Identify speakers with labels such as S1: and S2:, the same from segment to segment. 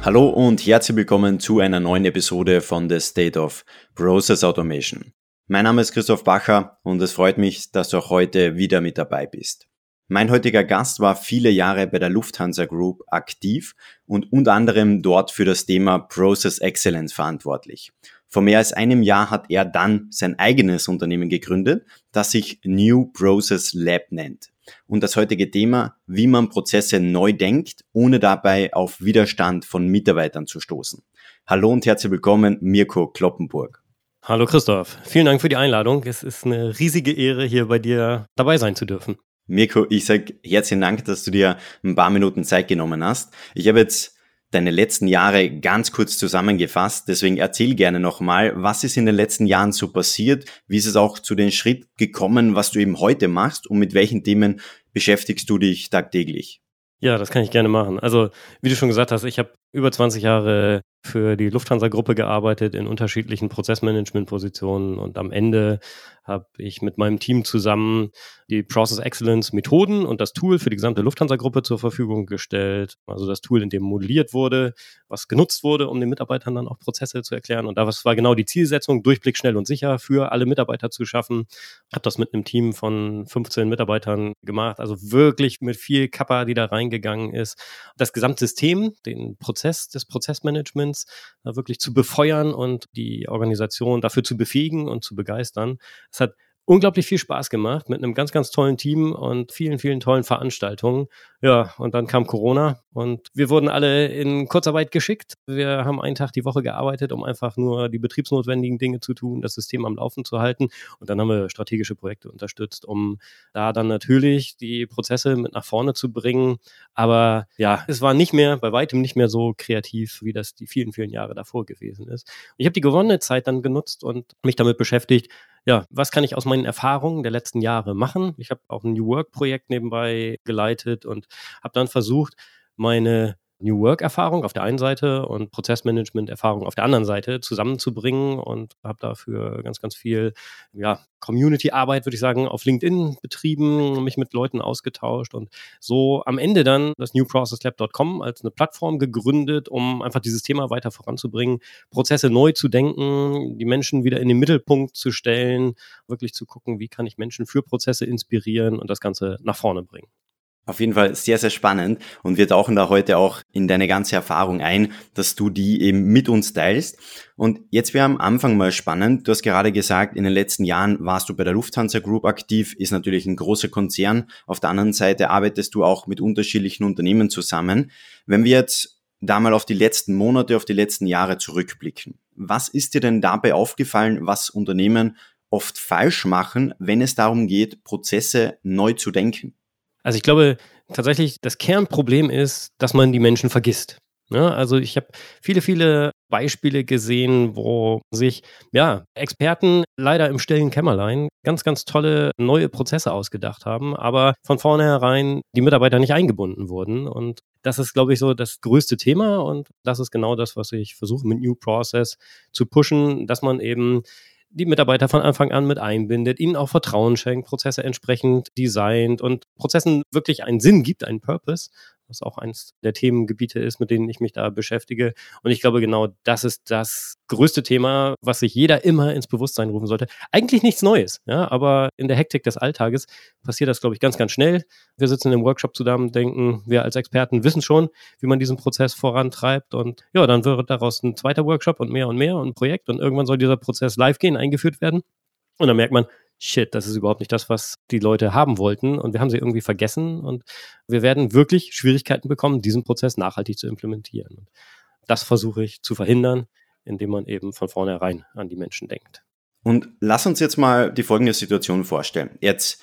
S1: Hallo und herzlich willkommen zu einer neuen Episode von The State of Process Automation. Mein Name ist Christoph Bacher und es freut mich, dass du auch heute wieder mit dabei bist. Mein heutiger Gast war viele Jahre bei der Lufthansa Group aktiv und unter anderem dort für das Thema Process Excellence verantwortlich. Vor mehr als einem Jahr hat er dann sein eigenes Unternehmen gegründet, das sich New Process Lab nennt. Und das heutige Thema, wie man Prozesse neu denkt, ohne dabei auf Widerstand von Mitarbeitern zu stoßen. Hallo und herzlich willkommen, Mirko Kloppenburg.
S2: Hallo Christoph, vielen Dank für die Einladung. Es ist eine riesige Ehre, hier bei dir dabei sein zu dürfen.
S1: Mirko, ich sage herzlichen Dank, dass du dir ein paar Minuten Zeit genommen hast. Ich habe jetzt deine letzten Jahre ganz kurz zusammengefasst, deswegen erzähl gerne nochmal, was ist in den letzten Jahren so passiert, wie ist es auch zu dem Schritt gekommen, was du eben heute machst und mit welchen Themen beschäftigst du dich tagtäglich?
S2: Ja, das kann ich gerne machen. Also, wie du schon gesagt hast, ich habe über 20 Jahre für die Lufthansa-Gruppe gearbeitet in unterschiedlichen Prozessmanagement-Positionen und am Ende habe ich mit meinem Team zusammen die Process Excellence Methoden und das Tool für die gesamte Lufthansa-Gruppe zur Verfügung gestellt. Also das Tool, in dem modelliert wurde, was genutzt wurde, um den Mitarbeitern dann auch Prozesse zu erklären. Und das war genau die Zielsetzung, Durchblick schnell und sicher für alle Mitarbeiter zu schaffen. Habe das mit einem Team von 15 Mitarbeitern gemacht, also wirklich mit viel Kappa, die da reingegangen ist. Das Gesamtsystem, den Prozess des Prozessmanagements wirklich zu befeuern und die Organisation dafür zu befähigen und zu begeistern. Es hat unglaublich viel Spaß gemacht mit einem ganz, ganz tollen Team und vielen, vielen tollen Veranstaltungen. Ja, und dann kam Corona und wir wurden alle in Kurzarbeit geschickt. Wir haben einen Tag die Woche gearbeitet, um einfach nur die betriebsnotwendigen Dinge zu tun, das System am Laufen zu halten. Und dann haben wir strategische Projekte unterstützt, um da dann natürlich die Prozesse mit nach vorne zu bringen. Aber ja, es war nicht mehr, bei weitem nicht mehr so kreativ, wie das die vielen, vielen Jahre davor gewesen ist. Und ich habe die gewonnene Zeit dann genutzt und mich damit beschäftigt, ja, was kann ich aus meinen Erfahrungen der letzten Jahre machen? Ich habe auch ein New Work-Projekt nebenbei geleitet und habe dann versucht, meine New Work-Erfahrung auf der einen Seite und Prozessmanagement-Erfahrung auf der anderen Seite zusammenzubringen und habe dafür ganz, ganz viel Community-Arbeit, würde ich sagen, auf LinkedIn betrieben, mich mit Leuten ausgetauscht und so am Ende dann das newprocesslab.com als eine Plattform gegründet, um einfach dieses Thema weiter voranzubringen, Prozesse neu zu denken, die Menschen wieder in den Mittelpunkt zu stellen, wirklich zu gucken, wie kann ich Menschen für Prozesse inspirieren und das Ganze nach vorne bringen.
S1: Auf jeden Fall sehr, sehr spannend und wir tauchen da heute auch in deine ganze Erfahrung ein, dass du die eben mit uns teilst. Und jetzt wäre am Anfang mal spannend, du hast gerade gesagt, in den letzten Jahren warst du bei der Lufthansa Group aktiv, ist natürlich ein großer Konzern. Auf der anderen Seite arbeitest du auch mit unterschiedlichen Unternehmen zusammen. Wenn wir jetzt da mal auf die letzten Monate, auf die letzten Jahre zurückblicken, was ist dir denn dabei aufgefallen, was Unternehmen oft falsch machen, wenn es darum geht, Prozesse neu zu denken?
S2: Also ich glaube tatsächlich, das Kernproblem ist, dass man die Menschen vergisst. Ja, also ich habe viele, viele Beispiele gesehen, wo sich Experten leider im stillen Kämmerlein ganz, ganz tolle neue Prozesse ausgedacht haben, aber von vornherein die Mitarbeiter nicht eingebunden wurden. Und das ist, glaube ich, so das größte Thema und das ist genau das, was ich versuche mit New Process zu pushen, dass man eben die Mitarbeiter von Anfang an mit einbindet, ihnen auch Vertrauen schenkt, Prozesse entsprechend designt und Prozessen wirklich einen Sinn gibt, einen Purpose, was auch eins der Themengebiete ist, mit denen ich mich da beschäftige. Und ich glaube, genau das ist das größte Thema, was sich jeder immer ins Bewusstsein rufen sollte. Eigentlich nichts Neues, ja, aber in der Hektik des Alltages passiert das, glaube ich, ganz, ganz schnell. Wir sitzen im Workshop zusammen, denken, wir als Experten wissen schon, wie man diesen Prozess vorantreibt und ja, dann wird daraus ein zweiter Workshop und mehr und ein Projekt und irgendwann soll dieser Prozess live gehen, eingeführt werden und dann merkt man, shit, das ist überhaupt nicht das, was die Leute haben wollten und wir haben sie irgendwie vergessen und wir werden wirklich Schwierigkeiten bekommen, diesen Prozess nachhaltig zu implementieren. Und das versuche ich zu verhindern, indem man eben von vornherein an die Menschen denkt.
S1: Und lass uns jetzt mal die folgende Situation vorstellen. Jetzt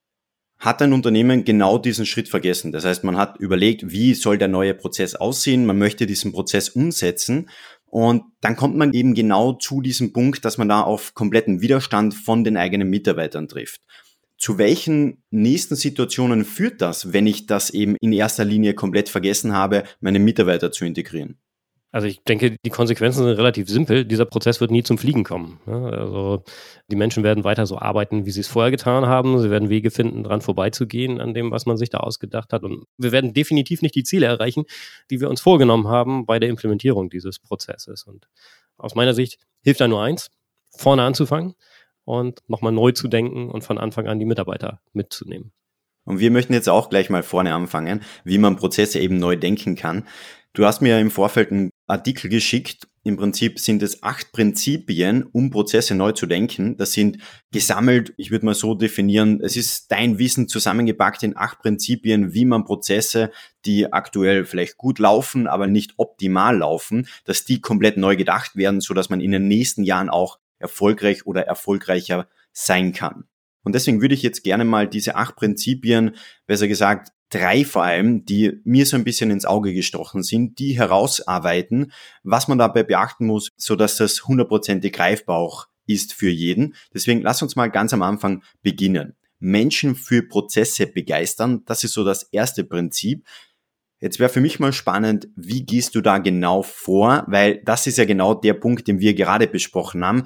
S1: hat ein Unternehmen genau diesen Schritt vergessen. Das heißt, man hat überlegt, wie soll der neue Prozess aussehen, man möchte diesen Prozess umsetzen und dann kommt man eben genau zu diesem Punkt, dass man da auf kompletten Widerstand von den eigenen Mitarbeitern trifft. Zu welchen nächsten Situationen führt das, wenn ich das eben in erster Linie komplett vergessen habe, meine Mitarbeiter zu integrieren?
S2: Also ich denke, die Konsequenzen sind relativ simpel. Dieser Prozess wird nie zum Fliegen kommen. Also die Menschen werden weiter so arbeiten, wie sie es vorher getan haben. Sie werden Wege finden, dran vorbeizugehen an dem, was man sich da ausgedacht hat. Und wir werden definitiv nicht die Ziele erreichen, die wir uns vorgenommen haben bei der Implementierung dieses Prozesses. Und aus meiner Sicht hilft da nur eins, vorne anzufangen und nochmal neu zu denken und von Anfang an die Mitarbeiter mitzunehmen.
S1: Und wir möchten jetzt auch gleich mal vorne anfangen, wie man Prozesse eben neu denken kann. Du hast mir im Vorfeld einen Artikel geschickt. Im Prinzip sind es 8 Prinzipien, um Prozesse neu zu denken. Das sind gesammelt, ich würde mal so definieren, es ist dein Wissen zusammengepackt in 8 Prinzipien, wie man Prozesse, die aktuell vielleicht gut laufen, aber nicht optimal laufen, dass die komplett neu gedacht werden, sodass man in den nächsten Jahren auch erfolgreich oder erfolgreicher sein kann. Und deswegen würde ich jetzt gerne mal diese 8 Prinzipien, besser gesagt 3 vor allem, die mir so ein bisschen ins Auge gestochen sind, die herausarbeiten, was man dabei beachten muss, sodass das 100% greifbar auch ist für jeden. Deswegen lass uns mal ganz am Anfang beginnen. Menschen für Prozesse begeistern, das ist so das erste Prinzip. Jetzt wäre für mich mal spannend, wie gehst du da genau vor, weil das ist ja genau der Punkt, den wir gerade besprochen haben,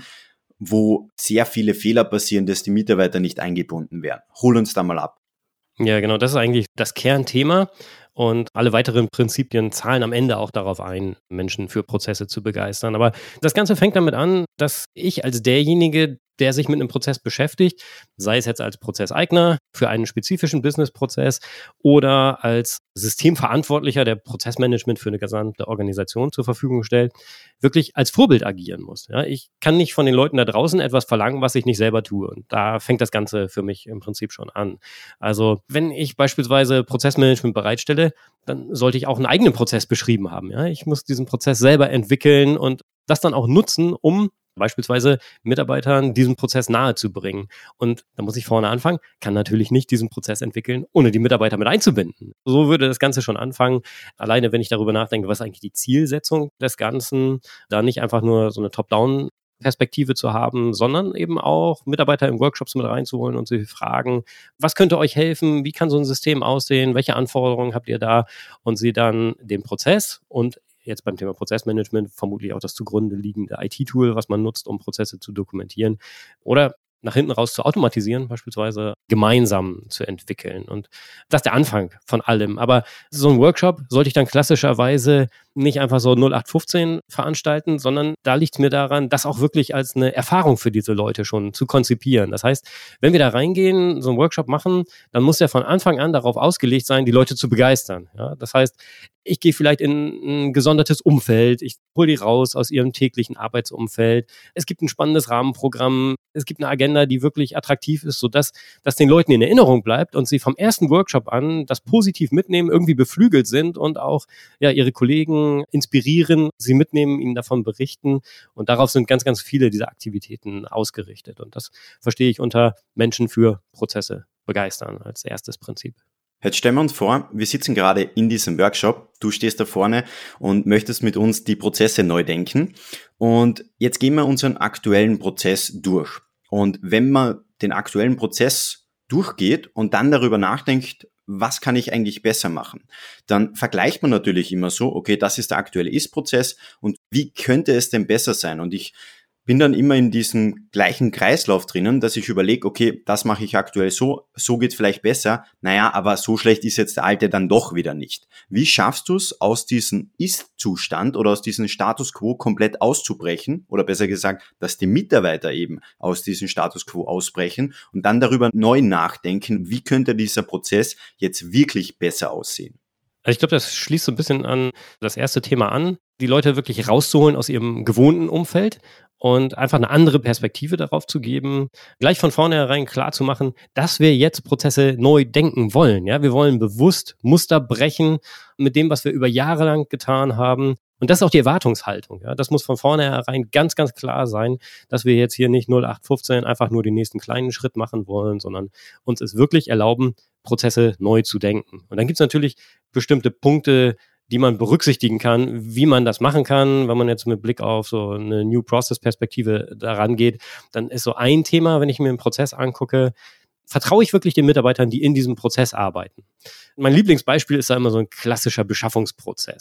S1: wo sehr viele Fehler passieren, dass die Mitarbeiter nicht eingebunden werden. Hol uns da mal ab.
S2: Ja, genau, das ist eigentlich das Kernthema und alle weiteren Prinzipien zahlen am Ende auch darauf ein, Menschen für Prozesse zu begeistern. Aber das Ganze fängt damit an, dass ich als derjenige, der sich mit einem Prozess beschäftigt, sei es jetzt als Prozesseigner für einen spezifischen Businessprozess oder als Systemverantwortlicher, der Prozessmanagement für eine gesamte Organisation zur Verfügung stellt, wirklich als Vorbild agieren muss. Ja, ich kann nicht von den Leuten da draußen etwas verlangen, was ich nicht selber tue. Und da fängt das Ganze für mich im Prinzip schon an. Also wenn ich beispielsweise Prozessmanagement bereitstelle, dann sollte ich auch einen eigenen Prozess beschrieben haben. Ja, ich muss diesen Prozess selber entwickeln und das dann auch nutzen, um beispielsweise Mitarbeitern diesen Prozess nahezubringen. Und da muss ich vorne anfangen, kann natürlich nicht diesen Prozess entwickeln, ohne die Mitarbeiter mit einzubinden. So würde das Ganze schon anfangen. Alleine, wenn ich darüber nachdenke, was ist eigentlich die Zielsetzung des Ganzen, da nicht einfach nur so eine Top-Down-Perspektive zu haben, sondern eben auch Mitarbeiter in Workshops mit reinzuholen und sie fragen, was könnte euch helfen, wie kann so ein System aussehen, welche Anforderungen habt ihr da und sie dann den Prozess und jetzt beim Thema Prozessmanagement vermutlich auch das zugrunde liegende IT-Tool, was man nutzt, um Prozesse zu dokumentieren oder nach hinten raus zu automatisieren, beispielsweise gemeinsam zu entwickeln. Und das ist der Anfang von allem. Aber so ein Workshop sollte ich dann klassischerweise nicht einfach so 0815 veranstalten, sondern da liegt es mir daran, das auch wirklich als eine Erfahrung für diese Leute schon zu konzipieren. Das heißt, wenn wir da reingehen, so einen Workshop machen, dann muss der von Anfang an darauf ausgelegt sein, die Leute zu begeistern. Ja, das heißt, ich gehe vielleicht in ein gesondertes Umfeld, ich hole die raus aus ihrem täglichen Arbeitsumfeld. Es gibt ein spannendes Rahmenprogramm, es gibt eine Agenda, die wirklich attraktiv ist, sodass das den Leuten in Erinnerung bleibt und sie vom ersten Workshop an das positiv mitnehmen, irgendwie beflügelt sind und auch ja ihre Kollegen inspirieren, sie mitnehmen, ihnen davon berichten. Und darauf sind ganz, ganz viele dieser Aktivitäten ausgerichtet. Und das verstehe ich unter Menschen für Prozesse begeistern als erstes Prinzip.
S1: Jetzt stellen wir uns vor, wir sitzen gerade in diesem Workshop, du stehst da vorne und möchtest mit uns die Prozesse neu denken und jetzt gehen wir unseren aktuellen Prozess durch. Und wenn man den aktuellen Prozess durchgeht und dann darüber nachdenkt, was kann ich eigentlich besser machen, dann vergleicht man natürlich immer so, okay, das ist der aktuelle Ist-Prozess und wie könnte es denn besser sein? Und ich bin dann immer in diesem gleichen Kreislauf drinnen, dass ich überlege, okay, das mache ich aktuell so geht's vielleicht besser, naja, aber so schlecht ist jetzt der alte dann doch wieder nicht. Wie schaffst du es, aus diesem Ist-Zustand oder aus diesem Status Quo komplett auszubrechen oder besser gesagt, dass die Mitarbeiter eben aus diesem Status Quo ausbrechen und dann darüber neu nachdenken, wie könnte dieser Prozess jetzt wirklich besser aussehen?
S2: Also ich glaube, das schließt so ein bisschen an das erste Thema an, die Leute wirklich rauszuholen aus ihrem gewohnten Umfeld und einfach eine andere Perspektive darauf zu geben, gleich von vornherein klar zu machen, dass wir jetzt Prozesse neu denken wollen. Ja, wir wollen bewusst Muster brechen mit dem, was wir über Jahre lang getan haben. Und das ist auch die Erwartungshaltung. Ja, das muss von vornherein ganz, ganz klar sein, dass wir jetzt hier nicht 0815 einfach nur den nächsten kleinen Schritt machen wollen, sondern uns es wirklich erlauben, Prozesse neu zu denken. Und dann gibt es natürlich bestimmte Punkte, die man berücksichtigen kann, wie man das machen kann. Wenn man jetzt mit Blick auf so eine New Process-Perspektive daran geht, dann ist so ein Thema, wenn ich mir einen Prozess angucke, vertraue ich wirklich den Mitarbeitern, die in diesem Prozess arbeiten. Mein Lieblingsbeispiel ist da immer so ein klassischer Beschaffungsprozess.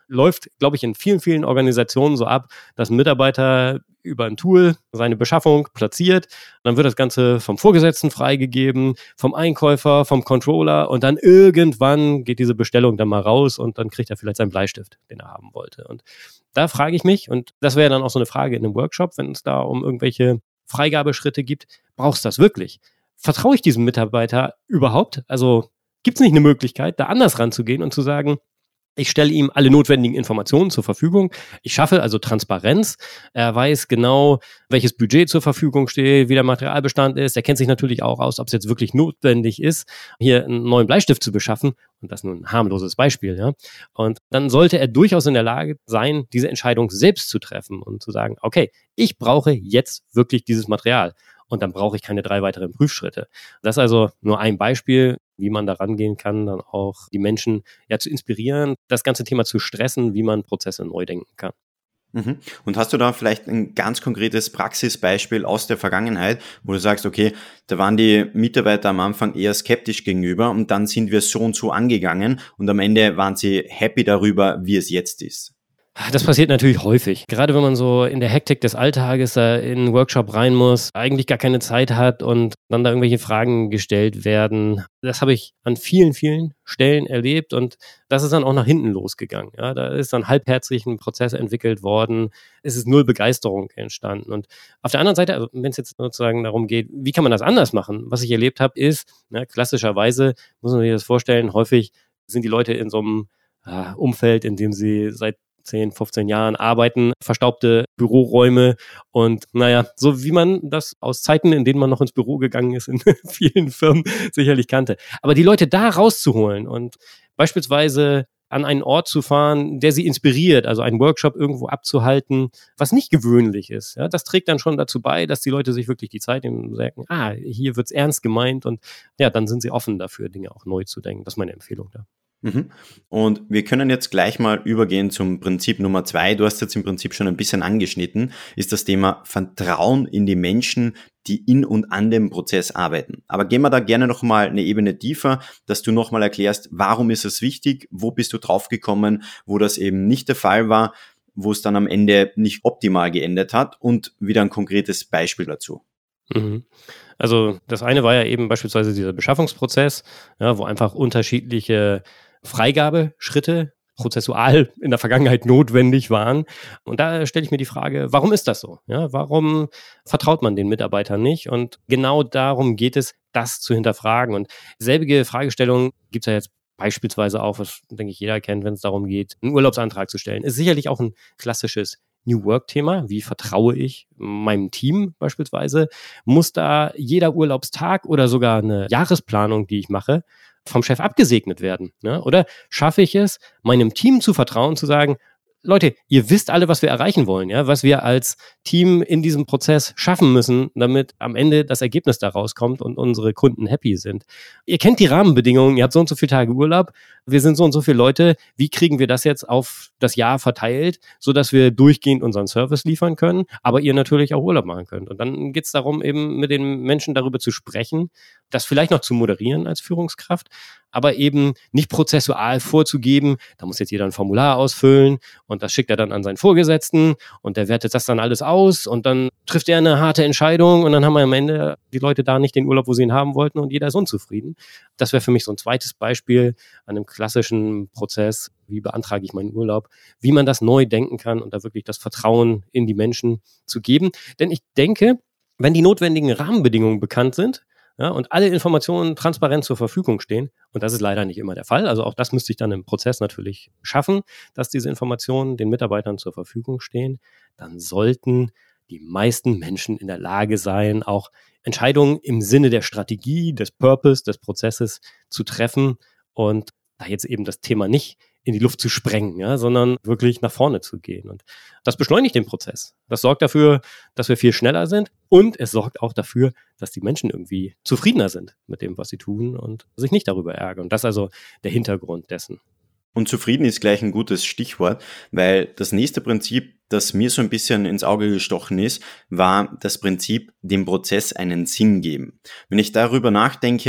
S2: läuft, glaube ich, in vielen, vielen Organisationen so ab, dass ein Mitarbeiter über ein Tool seine Beschaffung platziert. Dann wird das Ganze vom Vorgesetzten freigegeben, vom Einkäufer, vom Controller und dann irgendwann geht diese Bestellung dann mal raus und dann kriegt er vielleicht seinen Bleistift, den er haben wollte. Und da frage ich mich, und das wäre dann auch so eine Frage in einem Workshop, wenn es da um irgendwelche Freigabeschritte gibt, brauchst du das wirklich? Vertraue ich diesem Mitarbeiter überhaupt? Also gibt es nicht eine Möglichkeit, da anders ranzugehen und zu sagen, ich stelle ihm alle notwendigen Informationen zur Verfügung. Ich schaffe also Transparenz. Er weiß genau, welches Budget zur Verfügung steht, wie der Materialbestand ist. Er kennt sich natürlich auch aus, ob es jetzt wirklich notwendig ist, hier einen neuen Bleistift zu beschaffen. Und das ist nur ein harmloses Beispiel, ja. Und dann sollte er durchaus in der Lage sein, diese Entscheidung selbst zu treffen und zu sagen, okay, ich brauche jetzt wirklich dieses Material. Und dann brauche ich keine 3 weiteren Prüfschritte. Das ist also nur ein Beispiel, wie man da rangehen kann, dann auch die Menschen ja zu inspirieren, das ganze Thema zu stressen, wie man Prozesse neu denken kann.
S1: Mhm. Und hast du da vielleicht ein ganz konkretes Praxisbeispiel aus der Vergangenheit, wo du sagst, okay, da waren die Mitarbeiter am Anfang eher skeptisch gegenüber und dann sind wir so und so angegangen und am Ende waren sie happy darüber, wie es jetzt ist?
S2: Das passiert natürlich häufig. Gerade wenn man so in der Hektik des Alltages da in einen Workshop rein muss, eigentlich gar keine Zeit hat und dann da irgendwelche Fragen gestellt werden. Das habe ich an vielen, vielen Stellen erlebt und das ist dann auch nach hinten losgegangen. Ja, da ist dann halbherzig ein Prozess entwickelt worden. Es ist null Begeisterung entstanden. Und auf der anderen Seite, also wenn es jetzt sozusagen darum geht, wie kann man das anders machen? Was ich erlebt habe, ist, klassischerweise, muss man sich das vorstellen, häufig sind die Leute in so einem Umfeld, in dem sie seit 10, 15 Jahren arbeiten, verstaubte Büroräume und so wie man das aus Zeiten, in denen man noch ins Büro gegangen ist, in vielen Firmen sicherlich kannte. Aber die Leute da rauszuholen und beispielsweise an einen Ort zu fahren, der sie inspiriert, also einen Workshop irgendwo abzuhalten, was nicht gewöhnlich ist. Ja, das trägt dann schon dazu bei, dass die Leute sich wirklich die Zeit nehmen und sagen, hier wird's ernst gemeint und ja, dann sind sie offen dafür, Dinge auch neu zu denken. Das ist meine Empfehlung da.
S1: Mhm. Und wir können jetzt gleich mal übergehen zum Prinzip Nummer 2. Du hast jetzt im Prinzip schon ein bisschen angeschnitten, ist das Thema Vertrauen in die Menschen, die in und an dem Prozess arbeiten. Aber gehen wir da gerne noch mal eine Ebene tiefer, dass du noch mal erklärst, warum ist es wichtig, wo bist du draufgekommen, wo das eben nicht der Fall war, wo es dann am Ende nicht optimal geendet hat und wieder ein konkretes Beispiel dazu.
S2: Mhm. Also das eine war ja eben beispielsweise dieser Beschaffungsprozess, ja, wo einfach unterschiedliche Freigabeschritte prozessual in der Vergangenheit notwendig waren. Und da stelle ich mir die Frage, warum ist das so? Ja, warum vertraut man den Mitarbeitern nicht? Und genau darum geht es, das zu hinterfragen. Und selbige Fragestellung gibt es ja jetzt beispielsweise auch, was, denke ich, jeder kennt, wenn es darum geht, einen Urlaubsantrag zu stellen. Ist sicherlich auch ein klassisches New Work-Thema. Wie vertraue ich meinem Team beispielsweise? Muss da jeder Urlaubstag oder sogar eine Jahresplanung, die ich mache, vom Chef abgesegnet werden? Ne? Oder schaffe ich es, meinem Team zu vertrauen, zu sagen, Leute, ihr wisst alle, was wir erreichen wollen, ja, was wir als Team in diesem Prozess schaffen müssen, damit am Ende das Ergebnis da rauskommt und unsere Kunden happy sind. Ihr kennt die Rahmenbedingungen, ihr habt so und so viele Tage Urlaub, wir sind so und so viele Leute, wie kriegen wir das jetzt auf das Jahr verteilt, sodass wir durchgehend unseren Service liefern können, aber ihr natürlich auch Urlaub machen könnt. Und dann geht es darum, eben mit den Menschen darüber zu sprechen, das vielleicht noch zu moderieren als Führungskraft, aber eben nicht prozessual vorzugeben, da muss jetzt jeder ein Formular ausfüllen und das schickt er dann an seinen Vorgesetzten und der wertet das dann alles aus und dann trifft er eine harte Entscheidung und dann haben wir am Ende die Leute da nicht den Urlaub, wo sie ihn haben wollten und jeder ist unzufrieden. Das wäre für mich so ein zweites Beispiel an einem klassischen Prozess, wie beantrage ich meinen Urlaub, wie man das neu denken kann und da wirklich das Vertrauen in die Menschen zu geben. Denn ich denke, wenn die notwendigen Rahmenbedingungen bekannt sind, ja, und alle Informationen transparent zur Verfügung stehen, und das ist leider nicht immer der Fall, also auch das müsste ich dann im Prozess natürlich schaffen, dass diese Informationen den Mitarbeitern zur Verfügung stehen, dann sollten die meisten Menschen in der Lage sein, auch Entscheidungen im Sinne der Strategie, des Purpose, des Prozesses zu treffen und da jetzt eben das Thema nicht in die Luft zu sprengen, ja, sondern wirklich nach vorne zu gehen. Und das beschleunigt den Prozess. Das sorgt dafür, dass wir viel schneller sind und es sorgt auch dafür, dass die Menschen irgendwie zufriedener sind mit dem, was sie tun und sich nicht darüber ärgern. Und das ist also der Hintergrund dessen.
S1: Und zufrieden ist gleich ein gutes Stichwort, weil das nächste Prinzip, das mir so ein bisschen ins Auge gestochen ist, war das Prinzip, dem Prozess einen Sinn geben. Wenn ich darüber nachdenke,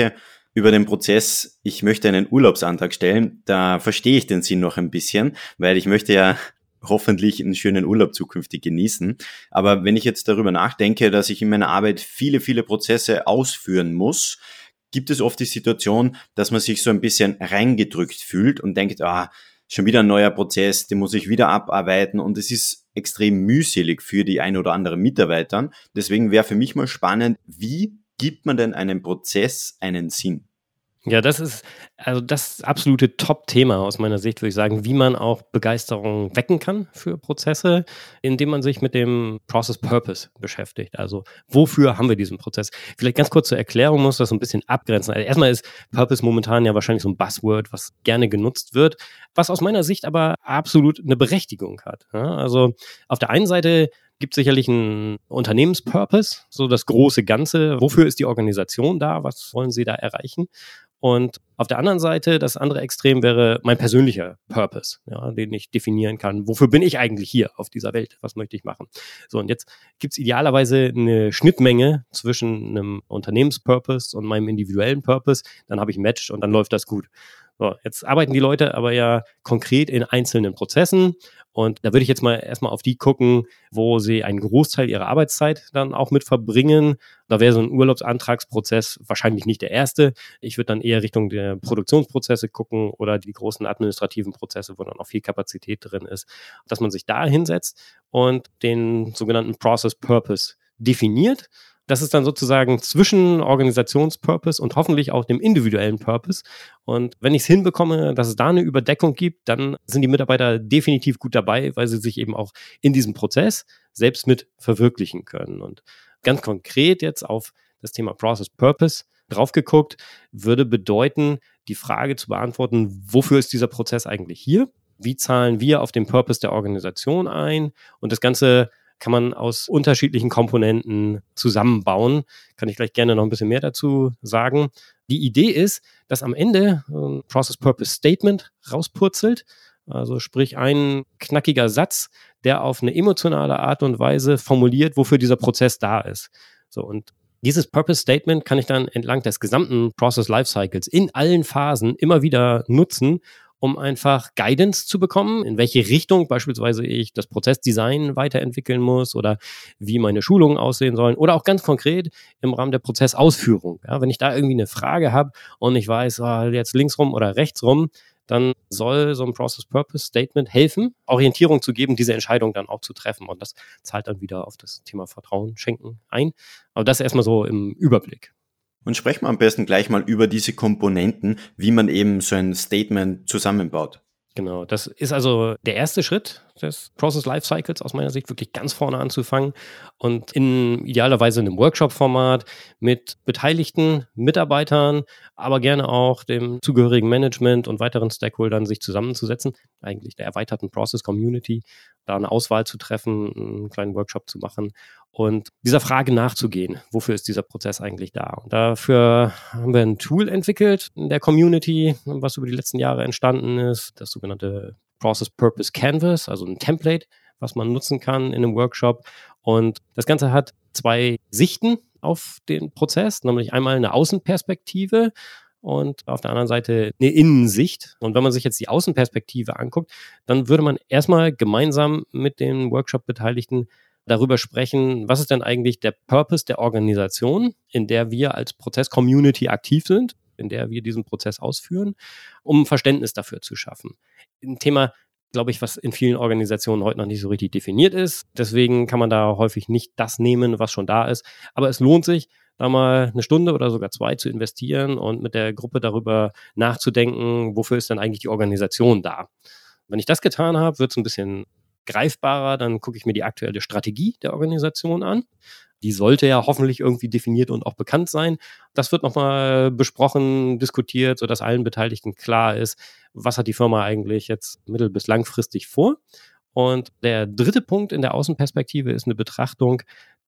S1: Über den Prozess, ich möchte einen Urlaubsantrag stellen, da verstehe ich den Sinn noch ein bisschen, weil ich möchte ja hoffentlich einen schönen Urlaub zukünftig genießen. Aber wenn ich jetzt darüber nachdenke, dass ich in meiner Arbeit viele, viele Prozesse ausführen muss, gibt es oft die Situation, dass man sich so ein bisschen reingedrückt fühlt und denkt, schon wieder ein neuer Prozess, den muss ich wieder abarbeiten und es ist extrem mühselig für die ein oder anderen Mitarbeitern. Deswegen wäre für mich mal spannend, wie gibt man denn einem Prozess einen Sinn?
S2: Ja, das ist das absolute Top-Thema aus meiner Sicht, würde ich sagen, wie man auch Begeisterung wecken kann für Prozesse, indem man sich mit dem Process Purpose beschäftigt. Also wofür haben wir diesen Prozess? Vielleicht ganz kurz zur Erklärung, muss das so ein bisschen abgrenzen. Also erstmal ist Purpose momentan ja wahrscheinlich so ein Buzzword, was gerne genutzt wird, was aus meiner Sicht aber absolut eine Berechtigung hat. Ja, also auf der einen Seite gibt sicherlich einen Unternehmenspurpose, so das große Ganze. Wofür ist die Organisation da? Was wollen sie da erreichen? Und auf der anderen Seite, das andere Extrem wäre mein persönlicher Purpose, ja, den ich definieren kann. Wofür bin ich eigentlich hier auf dieser Welt? Was möchte ich machen? So, und jetzt gibt es idealerweise eine Schnittmenge zwischen einem Unternehmenspurpose und meinem individuellen Purpose. Dann habe ich ein Match und dann läuft das gut. So, jetzt arbeiten die Leute aber ja konkret in einzelnen Prozessen und da würde ich jetzt mal erstmal auf die gucken, wo sie einen Großteil ihrer Arbeitszeit dann auch mit verbringen. Da wäre so ein Urlaubsantragsprozess wahrscheinlich nicht der erste. Ich würde dann eher Richtung der Produktionsprozesse gucken oder die großen administrativen Prozesse, wo dann auch viel Kapazität drin ist, dass man sich da hinsetzt und den sogenannten Process Purpose definiert. Das ist dann sozusagen zwischen Organisationspurpose und hoffentlich auch dem individuellen Purpose. Und wenn ich es hinbekomme, dass es da eine Überdeckung gibt, dann sind die Mitarbeiter definitiv gut dabei, weil sie sich eben auch in diesem Prozess selbst mit verwirklichen können. Und ganz konkret jetzt auf das Thema Process Purpose drauf geguckt, würde bedeuten, die Frage zu beantworten, wofür ist dieser Prozess eigentlich hier? Wie zahlen wir auf den Purpose der Organisation ein? Und das Ganze kann man aus unterschiedlichen Komponenten zusammenbauen. Kann ich gleich gerne noch ein bisschen mehr dazu sagen. Die Idee ist, dass am Ende ein Process Purpose Statement rauspurzelt. Also sprich ein knackiger Satz, der auf eine emotionale Art und Weise formuliert, wofür dieser Prozess da ist. So, und dieses Purpose Statement kann ich dann entlang des gesamten Process Lifecycles in allen Phasen immer wieder nutzen, um einfach Guidance zu bekommen, in welche Richtung beispielsweise ich das Prozessdesign weiterentwickeln muss oder wie meine Schulungen aussehen sollen oder auch ganz konkret im Rahmen der Prozessausführung. Ja, wenn ich da irgendwie eine Frage habe und ich weiß, jetzt links rum oder rechts rum, dann soll so ein Process Purpose Statement helfen, Orientierung zu geben, diese Entscheidung dann auch zu treffen. Und das zahlt dann wieder auf das Thema Vertrauen schenken ein. Aber das erstmal so im Überblick.
S1: Und sprechen wir am besten gleich mal über diese Komponenten, wie man eben so ein Statement zusammenbaut.
S2: Genau, das ist also der erste Schritt des Process Lifecycles aus meiner Sicht, wirklich ganz vorne anzufangen und idealerweise in einem Workshop-Format mit beteiligten Mitarbeitern, aber gerne auch dem zugehörigen Management und weiteren Stakeholdern sich zusammenzusetzen, eigentlich der erweiterten Process Community, da eine Auswahl zu treffen, einen kleinen Workshop zu machen und dieser Frage nachzugehen, wofür ist dieser Prozess eigentlich da? Und dafür haben wir ein Tool entwickelt in der Community, was über die letzten Jahre entstanden ist, das sogenannte Process Purpose Canvas, also ein Template, was man nutzen kann in einem Workshop. Und das Ganze hat zwei Sichten auf den Prozess, nämlich einmal eine Außenperspektive und auf der anderen Seite eine Innensicht. Und wenn man sich jetzt die Außenperspektive anguckt, dann würde man erstmal gemeinsam mit den Workshop-Beteiligten darüber sprechen, was ist denn eigentlich der Purpose der Organisation, in der wir als Prozess-Community aktiv sind, in der wir diesen Prozess ausführen, um Verständnis dafür zu schaffen. Ein Thema, glaube ich, was in vielen Organisationen heute noch nicht so richtig definiert ist. Deswegen kann man da häufig nicht das nehmen, was schon da ist. Aber es lohnt sich, da mal eine Stunde oder sogar 2 zu investieren und mit der Gruppe darüber nachzudenken, wofür ist denn eigentlich die Organisation da. Wenn ich das getan habe, wird es ein bisschen greifbarer, dann gucke ich mir die aktuelle Strategie der Organisation an. Die sollte ja hoffentlich irgendwie definiert und auch bekannt sein. Das wird nochmal besprochen, diskutiert, sodass allen Beteiligten klar ist, was hat die Firma eigentlich jetzt mittel- bis langfristig vor. Und der dritte Punkt in der Außenperspektive ist eine Betrachtung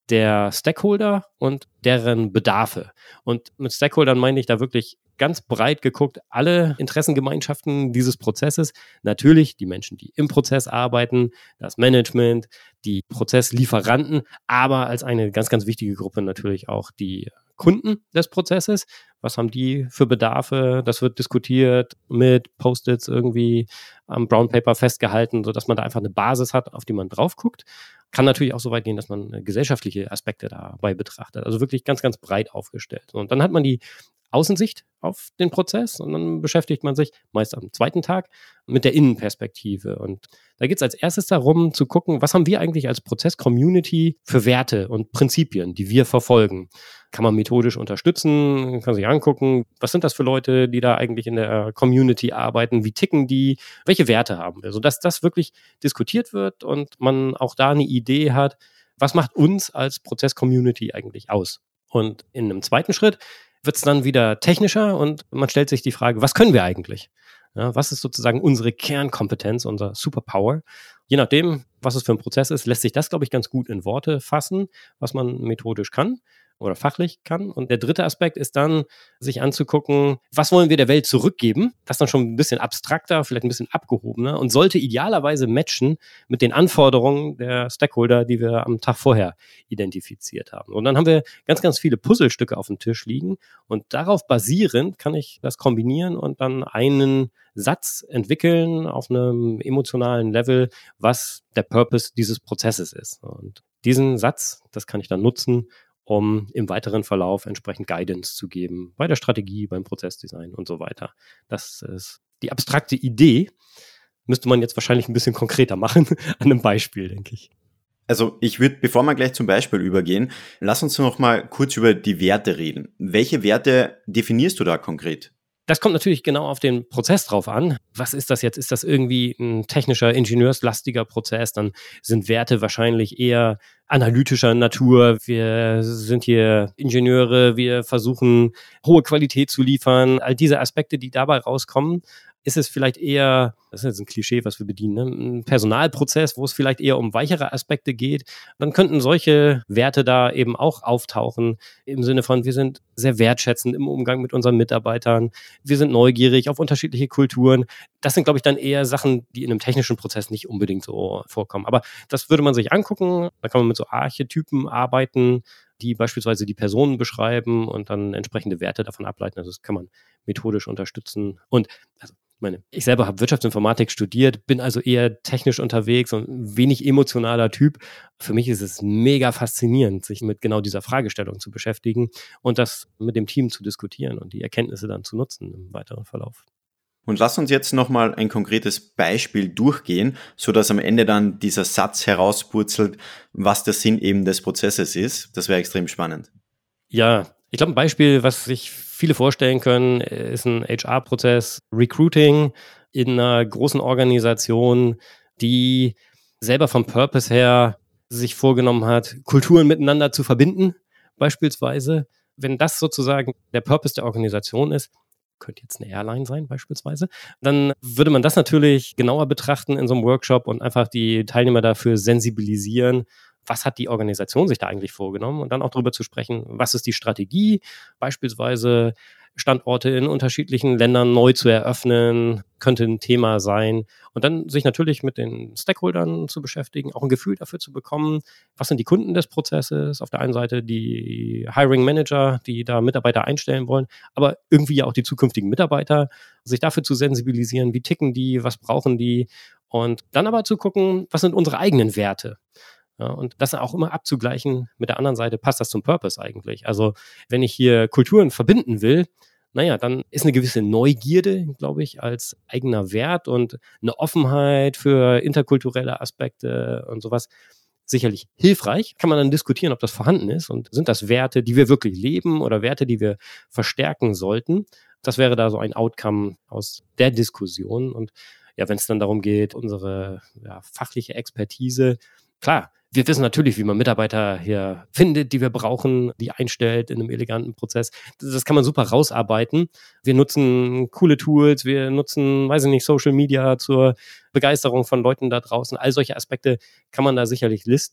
S2: der Stakeholder und deren Bedarfe. Und mit Stakeholdern meine ich da wirklich ganz breit geguckt alle Interessengemeinschaften dieses Prozesses. Natürlich die Menschen, die im Prozess arbeiten, das Management, die Prozesslieferanten, aber als eine ganz, ganz wichtige Gruppe natürlich auch die Kunden des Prozesses. Was haben die für Bedarfe? Das wird diskutiert mit Post-its irgendwie am Brown Paper festgehalten, sodass man da einfach eine Basis hat, auf die man drauf guckt. Kann natürlich auch so weit gehen, dass man gesellschaftliche Aspekte dabei betrachtet. Also wirklich ganz, ganz breit aufgestellt. Und dann hat man die Außensicht auf den Prozess und dann beschäftigt man sich meist am zweiten Tag mit der Innenperspektive. Und da geht es als erstes darum zu gucken, was haben wir eigentlich als Prozess-Community für Werte und Prinzipien, die wir verfolgen. Kann man methodisch unterstützen, kann sich angucken, was sind das für Leute, die da eigentlich in der Community arbeiten, wie ticken die, welche Werte haben wir, sodass das wirklich diskutiert wird und man auch da eine Idee hat, was macht uns als Prozess-Community eigentlich aus. Und in einem zweiten Schritt wird es dann wieder technischer und man stellt sich die Frage, was können wir eigentlich? Ja, was ist sozusagen unsere Kernkompetenz, unser Superpower? Je nachdem, was es für ein Prozess ist, lässt sich das, glaube ich, ganz gut in Worte fassen, was man methodisch kann oder fachlich kann. Und der dritte Aspekt ist dann, sich anzugucken, was wollen wir der Welt zurückgeben? Das ist dann schon ein bisschen abstrakter, vielleicht ein bisschen abgehobener und sollte idealerweise matchen mit den Anforderungen der Stakeholder, die wir am Tag vorher identifiziert haben. Und dann haben wir ganz, ganz viele Puzzlestücke auf dem Tisch liegen und darauf basierend kann ich das kombinieren und dann einen Satz entwickeln auf einem emotionalen Level, was der Purpose dieses Prozesses ist. Und diesen Satz, das kann ich dann nutzen, um im weiteren Verlauf entsprechend Guidance zu geben, bei der Strategie, beim Prozessdesign und so weiter. Das ist die abstrakte Idee. Müsste man jetzt wahrscheinlich ein bisschen konkreter machen, an einem Beispiel, denke ich.
S1: Also ich würde, bevor wir gleich zum Beispiel übergehen, lass uns noch mal kurz über die Werte reden. Welche Werte definierst du da konkret?
S2: Das kommt natürlich genau auf den Prozess drauf an. Was ist das jetzt? Ist das irgendwie ein technischer, ingenieurslastiger Prozess? Dann sind Werte wahrscheinlich eher analytischer Natur. Wir sind hier Ingenieure, wir versuchen, hohe Qualität zu liefern. All diese Aspekte, die dabei rauskommen, ist es vielleicht eher, das ist jetzt ein Klischee, was wir bedienen, ne? Ein Personalprozess, wo es vielleicht eher um weichere Aspekte geht. Dann könnten solche Werte da eben auch auftauchen, im Sinne von, wir sind sehr wertschätzend im Umgang mit unseren Mitarbeitern, wir sind neugierig auf unterschiedliche Kulturen. Das sind, glaube ich, dann eher Sachen, die in einem technischen Prozess nicht unbedingt so vorkommen. Aber das würde man sich angucken, da kann man mit so Archetypen arbeiten, die beispielsweise die Personen beschreiben und dann entsprechende Werte davon ableiten. Also das kann man methodisch unterstützen. Und also ich selber habe Wirtschaftsinformatik studiert, bin also eher technisch unterwegs und ein wenig emotionaler Typ. Für mich ist es mega faszinierend, sich mit genau dieser Fragestellung zu beschäftigen und das mit dem Team zu diskutieren und die Erkenntnisse dann zu nutzen im weiteren Verlauf.
S1: Und lass uns jetzt nochmal ein konkretes Beispiel durchgehen, so dass am Ende dann dieser Satz herauspurzelt, was der Sinn eben des Prozesses ist. Das wäre extrem spannend.
S2: Ja, ich glaube, ein Beispiel, was sich viele vorstellen können, ist ein HR-Prozess, Recruiting in einer großen Organisation, die selber vom Purpose her sich vorgenommen hat, Kulturen miteinander zu verbinden, beispielsweise. Wenn das sozusagen der Purpose der Organisation ist, könnte jetzt eine Airline sein beispielsweise, dann würde man das natürlich genauer betrachten in so einem Workshop und einfach die Teilnehmer dafür sensibilisieren, was hat die Organisation sich da eigentlich vorgenommen und dann auch darüber zu sprechen, was ist die Strategie, beispielsweise Standorte in unterschiedlichen Ländern neu zu eröffnen, könnte ein Thema sein und dann sich natürlich mit den Stakeholdern zu beschäftigen, auch ein Gefühl dafür zu bekommen, was sind die Kunden des Prozesses, auf der einen Seite die Hiring Manager, die da Mitarbeiter einstellen wollen, aber irgendwie ja auch die zukünftigen Mitarbeiter, sich dafür zu sensibilisieren, wie ticken die, was brauchen die und dann aber zu gucken, was sind unsere eigenen Werte. Ja, und das auch immer abzugleichen mit der anderen Seite, passt das zum Purpose eigentlich? Also wenn ich hier Kulturen verbinden will, naja, dann ist eine gewisse Neugierde, glaube ich, als eigener Wert und eine Offenheit für interkulturelle Aspekte und sowas sicherlich hilfreich. Kann man dann diskutieren, ob das vorhanden ist und sind das Werte, die wir wirklich leben oder Werte, die wir verstärken sollten? Das wäre da so ein Outcome aus der Diskussion. Und ja, wenn es dann darum geht, unsere fachliche Expertise, klar, wir wissen natürlich, wie man Mitarbeiter hier findet, die wir brauchen, die einstellt in einem eleganten Prozess. Das kann man super rausarbeiten. Wir nutzen coole Tools, wir nutzen, weiß ich nicht, Social Media zur Begeisterung von Leuten da draußen. All solche Aspekte kann man da sicherlich listen.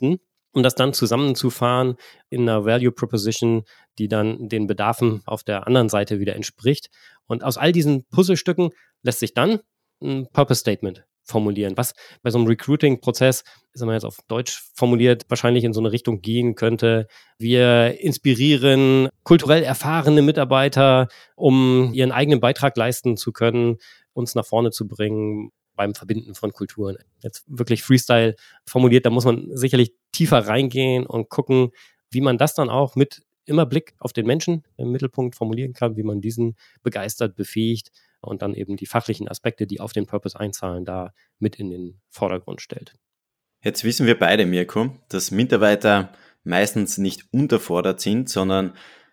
S2: um das dann zusammenzufahren in einer Value Proposition, die dann den Bedarfen auf der anderen Seite wieder entspricht. Und aus all diesen Puzzlestücken lässt sich dann ein Purpose Statement formulieren, was bei so einem Recruiting-Prozess, sagen wir jetzt auf Deutsch formuliert, wahrscheinlich in so eine Richtung gehen könnte. Wir inspirieren kulturell erfahrene Mitarbeiter, um ihren eigenen Beitrag leisten zu können, uns nach vorne zu bringen beim Verbinden von Kulturen. Jetzt wirklich Freestyle formuliert, da muss man sicherlich tiefer reingehen und gucken, wie man das dann auch mit immer Blick auf den Menschen im Mittelpunkt formulieren kann, wie man diesen begeistert, befähigt und dann eben die fachlichen Aspekte, die auf den Purpose einzahlen, da mit in den Vordergrund stellt.
S1: Jetzt wissen wir beide, Mirko, dass Mitarbeiter meistens nicht unterfordert sind, sondern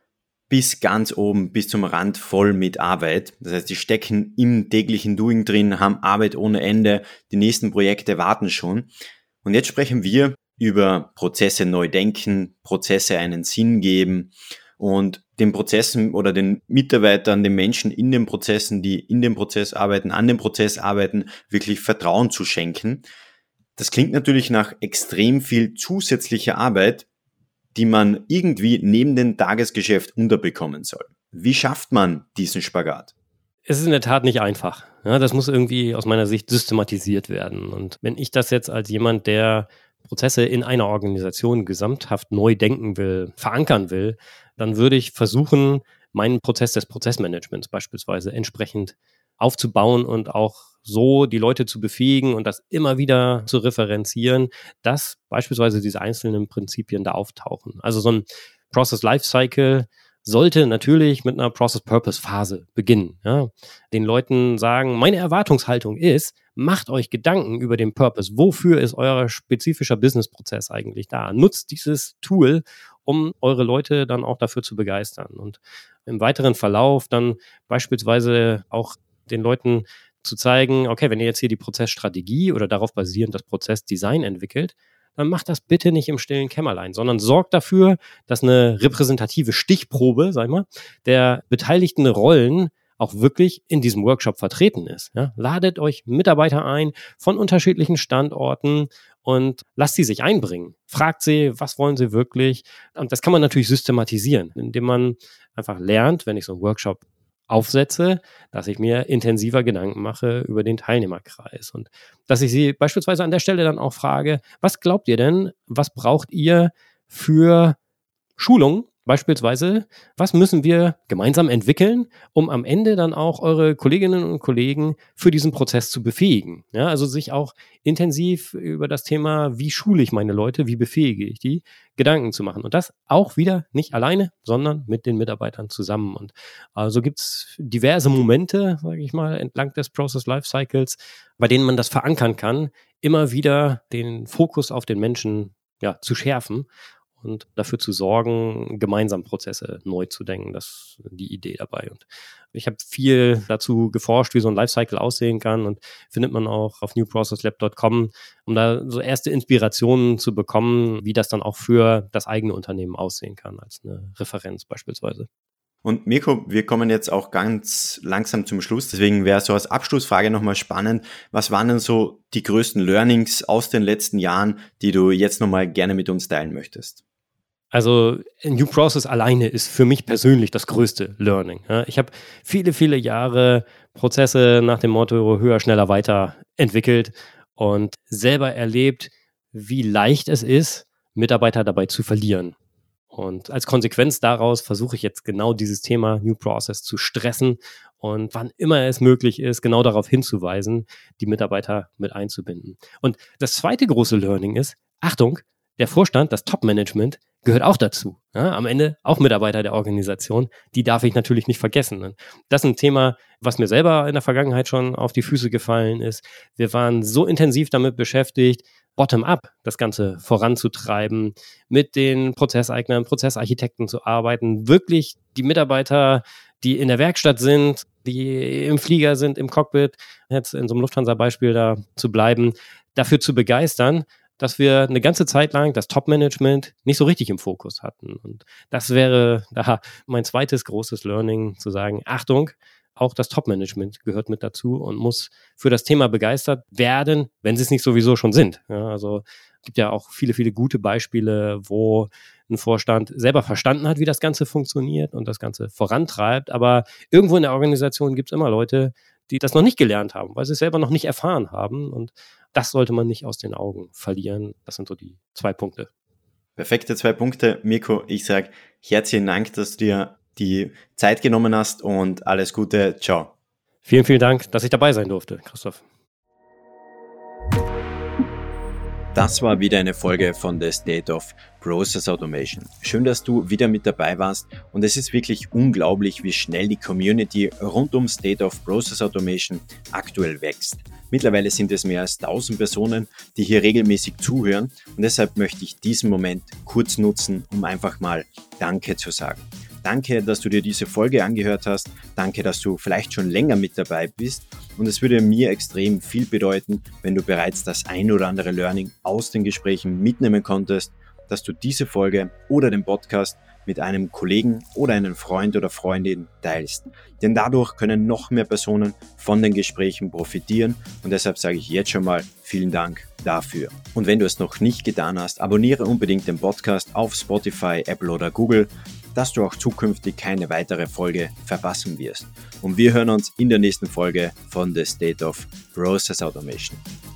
S1: bis ganz oben, bis zum Rand voll mit Arbeit. Das heißt, die stecken im täglichen Doing drin, haben Arbeit ohne Ende, die nächsten Projekte warten schon. Und jetzt sprechen wir über Prozesse neu denken, Prozesse einen Sinn geben und den Prozessen oder den Mitarbeitern, den Menschen in den Prozessen, die in dem Prozess arbeiten, an dem Prozess arbeiten, wirklich Vertrauen zu schenken. Das klingt natürlich nach extrem viel zusätzlicher Arbeit, die man irgendwie neben dem Tagesgeschäft unterbekommen soll. Wie schafft man diesen Spagat?
S2: Es ist in der Tat nicht einfach. Ja, das muss irgendwie aus meiner Sicht systematisiert werden. Und wenn ich das jetzt als jemand, der Prozesse in einer Organisation gesamthaft neu denken will, verankern will, dann würde ich versuchen, meinen Prozess des Prozessmanagements beispielsweise entsprechend aufzubauen und auch so die Leute zu befähigen und das immer wieder zu referenzieren, dass beispielsweise diese einzelnen Prinzipien da auftauchen. Also so ein Process Lifecycle sollte natürlich mit einer Process-Purpose-Phase beginnen. Ja. Den Leuten sagen, meine Erwartungshaltung ist, macht euch Gedanken über den Purpose. Wofür ist euer spezifischer Business-Prozess eigentlich da? Nutzt dieses Tool, um eure Leute dann auch dafür zu begeistern. Und im weiteren Verlauf dann beispielsweise auch den Leuten zu zeigen, okay, wenn ihr jetzt hier die Prozessstrategie oder darauf basierend das Prozessdesign entwickelt, dann macht das bitte nicht im stillen Kämmerlein, sondern sorgt dafür, dass eine repräsentative Stichprobe, sag ich mal, der beteiligten Rollen auch wirklich in diesem Workshop vertreten ist. Ja? Ladet euch Mitarbeiter ein von unterschiedlichen Standorten und lasst sie sich einbringen. Fragt sie, was wollen sie wirklich? Und das kann man natürlich systematisieren, indem man einfach lernt, wenn ich so einen Workshop aufsetze, dass ich mir intensiver Gedanken mache über den Teilnehmerkreis und dass ich sie beispielsweise an der Stelle dann auch frage, was glaubt ihr denn, was braucht ihr für Schulungen? Beispielsweise, was müssen wir gemeinsam entwickeln, um am Ende dann auch eure Kolleginnen und Kollegen für diesen Prozess zu befähigen? Ja, also sich auch intensiv über das Thema, wie schule ich meine Leute, wie befähige ich die, Gedanken zu machen. Und das auch wieder nicht alleine, sondern mit den Mitarbeitern zusammen. Und so gibt es diverse Momente, sage ich mal, entlang des Process Lifecycles, bei denen man das verankern kann, immer wieder den Fokus auf den Menschen zu schärfen und dafür zu sorgen, gemeinsam Prozesse neu zu denken. Das ist die Idee dabei. Und ich habe viel dazu geforscht, wie so ein Lifecycle aussehen kann und findet man auch auf newprocesslab.com, um da so erste Inspirationen zu bekommen, wie das dann auch für das eigene Unternehmen aussehen kann, als eine Referenz beispielsweise.
S1: Und Mirko, wir kommen jetzt auch ganz langsam zum Schluss, deswegen wäre so als Abschlussfrage nochmal spannend, was waren denn so die größten Learnings aus den letzten Jahren, die du jetzt nochmal gerne mit uns teilen möchtest?
S2: Also New Process alleine ist für mich persönlich das größte Learning. Ja, ich habe viele, viele Jahre Prozesse nach dem Motto höher, schneller, weiter entwickelt und selber erlebt, wie leicht es ist, Mitarbeiter dabei zu verlieren. Und als Konsequenz daraus versuche ich jetzt genau dieses Thema New Process zu stressen und wann immer es möglich ist, genau darauf hinzuweisen, die Mitarbeiter mit einzubinden. Und das zweite große Learning ist, Achtung, der Vorstand, das Top-Management, gehört auch dazu. Ja, am Ende auch Mitarbeiter der Organisation. Die darf ich natürlich nicht vergessen. Das ist ein Thema, was mir selber in der Vergangenheit schon auf die Füße gefallen ist. Wir waren so intensiv damit beschäftigt, bottom-up das Ganze voranzutreiben, mit den Prozesseignern, Prozessarchitekten zu arbeiten, wirklich die Mitarbeiter, die in der Werkstatt sind, die im Flieger sind, im Cockpit, jetzt in so einem Lufthansa-Beispiel da zu bleiben, dafür zu begeistern, dass wir eine ganze Zeit lang das Top-Management nicht so richtig im Fokus hatten. Und das wäre da mein zweites großes Learning, zu sagen, Achtung, auch das Top-Management gehört mit dazu und muss für das Thema begeistert werden, wenn sie es nicht sowieso schon sind. Ja, also gibt ja auch viele, viele gute Beispiele, wo ein Vorstand selber verstanden hat, wie das Ganze funktioniert und das Ganze vorantreibt. Aber irgendwo in der Organisation gibt es immer Leute, die das noch nicht gelernt haben, weil sie es selber noch nicht erfahren haben. Und das sollte man nicht aus den Augen verlieren. Das sind so die 2 Punkte.
S1: Perfekte 2 Punkte. Mirko, ich sage herzlichen Dank, dass du dir die Zeit genommen hast und alles Gute. Ciao.
S2: Vielen, vielen Dank, dass ich dabei sein durfte, Christoph.
S1: Das war wieder eine Folge von The State of Process Automation. Schön, dass du wieder mit dabei warst und es ist wirklich unglaublich, wie schnell die Community rund um State of Process Automation aktuell wächst. Mittlerweile sind es mehr als 1000 Personen, die hier regelmäßig zuhören und deshalb möchte ich diesen Moment kurz nutzen, um einfach mal Danke zu sagen. Danke, dass du dir diese Folge angehört hast. Danke, dass du vielleicht schon länger mit dabei bist. Und es würde mir extrem viel bedeuten, wenn du bereits das ein oder andere Learning aus den Gesprächen mitnehmen konntest, dass du diese Folge oder den Podcast mit einem Kollegen oder einem Freund oder Freundin teilst. Denn dadurch können noch mehr Personen von den Gesprächen profitieren und deshalb sage ich jetzt schon mal vielen Dank dafür. Und wenn du es noch nicht getan hast, abonniere unbedingt den Podcast auf Spotify, Apple oder Google, dass du auch zukünftig keine weitere Folge verpassen wirst. Und wir hören uns in der nächsten Folge von The State of Process Automation.